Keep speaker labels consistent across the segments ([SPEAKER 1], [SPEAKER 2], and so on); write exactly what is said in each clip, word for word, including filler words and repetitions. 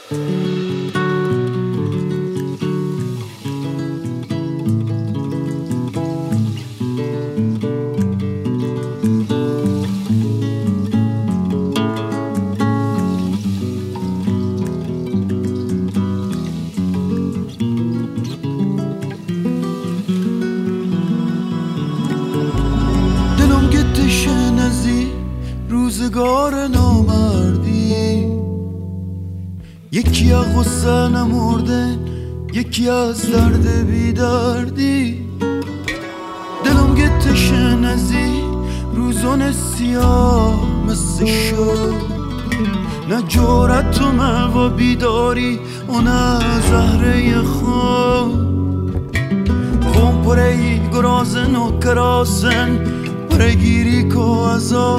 [SPEAKER 1] روزگار نامردی، یکی از غصه نمرده، یکی از درد بیدردی. دلم گتشه نزی روزان سیاه مثل شد، نه جورت و موا بیداری و نه زهره خواب. خون پره گرازن و کراسن پره گیری که ازا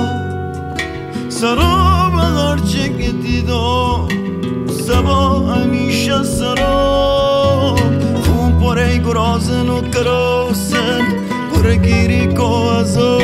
[SPEAKER 1] سراب هرچه که دیدم سبا همیشه سراب. خون پره گرازن و کراسن پره گیری که ازا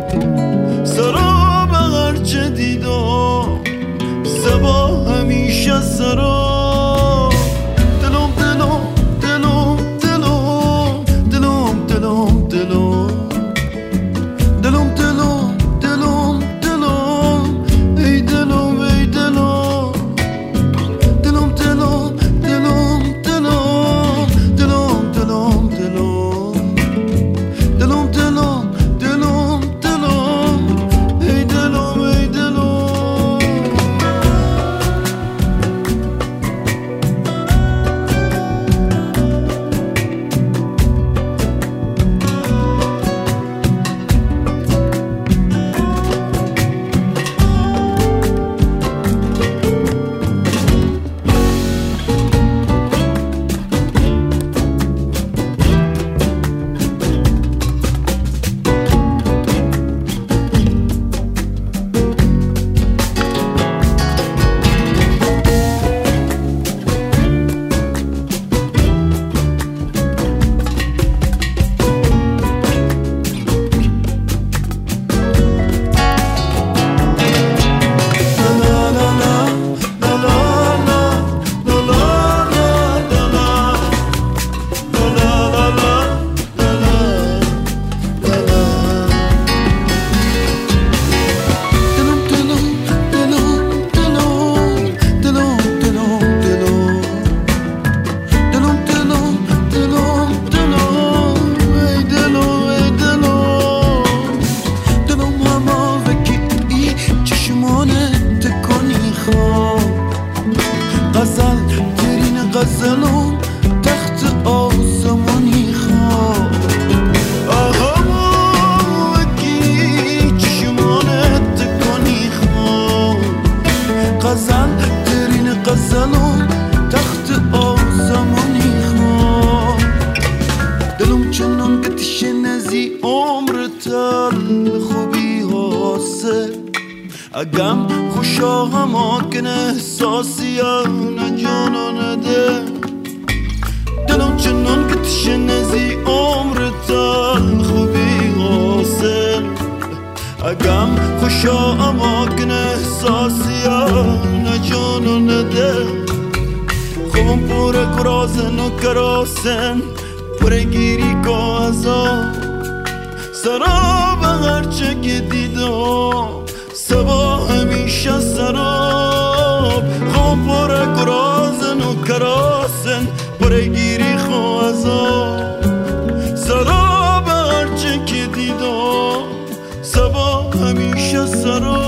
[SPEAKER 1] سراب هرچه دیدم سبا همیشه سراب. دلم دلم دلم دلم دلم دلم دلم دلم دلم دلم دلم ای دلم ای دلم دلم دلم دلم دلم دلم دلم دلم دلم دلم دلم دلم ای دلم ای دلم. غزل ترین غزلم تخت آسمانی خواه. آها وکی چشمانت تکانی خواه. غزل ترین غزلم تخت آسمانی خواه. دلم چنان گتش نزی عمر تل خوبی حاصل. اگم خوشا هما کن احساسی نه جانا نده. دلم چنان که تشنزی عمر تل خوبی حاصل. اگم خوشا هما کن احساسی نه جانا نده. خوبم پوره کرازن و کراسن پوره گیری که ازا سراب هرچه که دیدم سبا همیشه سراب. خواب پره گرازن و کراسن پره گیری خوازا سراب هرچه که دیدم سبا همیشه سراب.